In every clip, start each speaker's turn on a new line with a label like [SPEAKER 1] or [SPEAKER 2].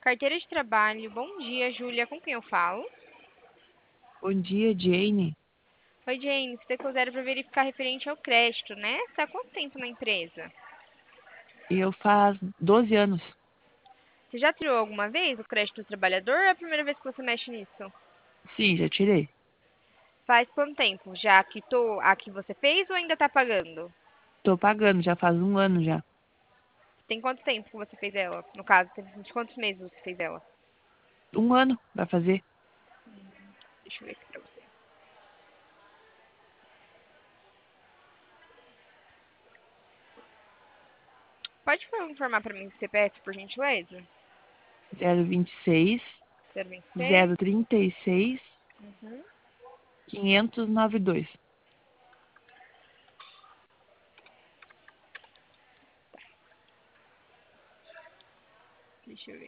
[SPEAKER 1] Carteira de trabalho. Bom dia, Júlia. Com quem eu falo?
[SPEAKER 2] Bom dia, Jane.
[SPEAKER 1] Oi, Jane. Você considera para verificar referente ao crédito, né? Você está há quanto tempo na empresa?
[SPEAKER 2] Eu faz 12 anos.
[SPEAKER 1] Você já tirou alguma vez o crédito do trabalhador ou é a primeira vez que você mexe nisso?
[SPEAKER 2] Sim, já tirei.
[SPEAKER 1] Faz quanto tempo? Já quitou a que você fez ou ainda está pagando?
[SPEAKER 2] Tô pagando, já faz um ano já.
[SPEAKER 1] Tem quanto tempo que você fez ela? No caso, de quantos meses você fez ela?
[SPEAKER 2] Um ano vai fazer.
[SPEAKER 1] Deixa eu ver aqui pra você. Pode informar para mim o CPF, por gentileza?
[SPEAKER 2] 026
[SPEAKER 1] 026.
[SPEAKER 2] 036
[SPEAKER 1] Uhum.
[SPEAKER 2] 592.
[SPEAKER 1] Deixa eu ver.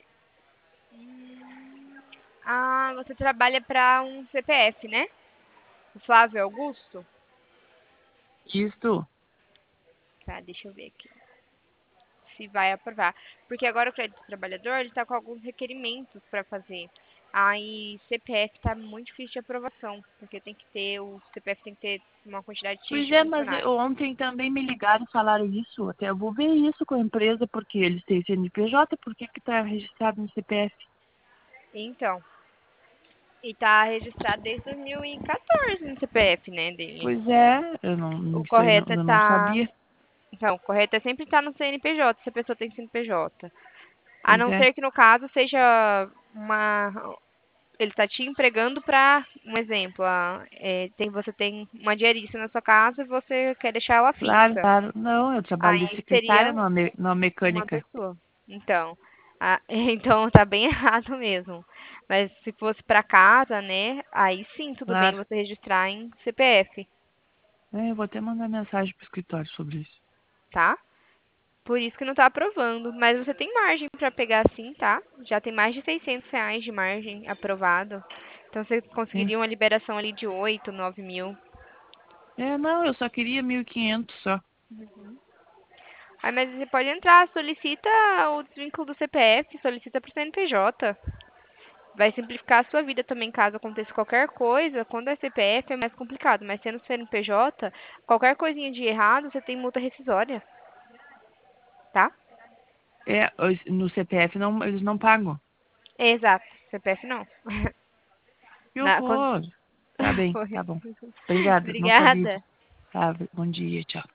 [SPEAKER 1] Ah, você trabalha para um CPF, né? O Flávio Augusto?
[SPEAKER 2] Isto?
[SPEAKER 1] Tá, deixa eu ver aqui. Se vai aprovar. Porque agora o crédito do trabalhador, ele tá com alguns requerimentos para fazer. Aí CPF tá muito difícil de aprovação, porque tem que ter, o CPF tem que ter uma quantidade X
[SPEAKER 2] Pois
[SPEAKER 1] de
[SPEAKER 2] é, mas
[SPEAKER 1] funcionários.
[SPEAKER 2] ontem também me ligaram e falaram isso. Até eu vou ver isso com a empresa, porque eles têm CNPJ, por que que tá registrado no CPF?
[SPEAKER 1] Então, e tá registrado desde 2014 no CPF, né, dele.
[SPEAKER 2] Pois é,
[SPEAKER 1] O
[SPEAKER 2] isso aí
[SPEAKER 1] correto é
[SPEAKER 2] eu não
[SPEAKER 1] tá,
[SPEAKER 2] sabia.
[SPEAKER 1] então, o correto é sempre estar no CNPJ, se a pessoa tem CNPJ. A
[SPEAKER 2] Pois
[SPEAKER 1] não
[SPEAKER 2] é,
[SPEAKER 1] ser que no caso seja uma ele está te empregando para, um exemplo, você tem uma diarista na sua casa e você quer deixar ela
[SPEAKER 2] claro,
[SPEAKER 1] fixa.
[SPEAKER 2] claro. Não, eu trabalho de
[SPEAKER 1] Aí seria
[SPEAKER 2] secretária numa
[SPEAKER 1] uma
[SPEAKER 2] mecânica.
[SPEAKER 1] pessoa. Então, então tá bem errado mesmo. Mas se fosse para casa, né? Aí sim, tudo bem
[SPEAKER 2] Claro.
[SPEAKER 1] você registrar em CPF,
[SPEAKER 2] É, eu vou até mandar mensagem pro escritório sobre isso.
[SPEAKER 1] tá? Por isso que não tá aprovando. Mas você tem margem para pegar sim, tá? Já tem mais de R$ 600 de margem aprovado. Então você
[SPEAKER 2] Sim.
[SPEAKER 1] conseguiria uma liberação ali de 8, 9 mil.
[SPEAKER 2] É, não, eu só queria 1.500 só.
[SPEAKER 1] Aí, mas você pode entrar, solicita o desvínculo do CPF, solicita para o CNPJ. Vai simplificar a sua vida também caso aconteça qualquer coisa. Quando é CPF é mais complicado, mas sendo CNPJ, qualquer coisinha de errado, você tem multa rescisória, tá?
[SPEAKER 2] É, no CPF não, eles não pagam.
[SPEAKER 1] Exato, CPF não.
[SPEAKER 2] Que
[SPEAKER 1] Quando...
[SPEAKER 2] horror. Tá bem,
[SPEAKER 1] Foi.
[SPEAKER 2] tá bom. Obrigada, não sabia.
[SPEAKER 1] Obrigada.
[SPEAKER 2] Tá, bom dia, tchau.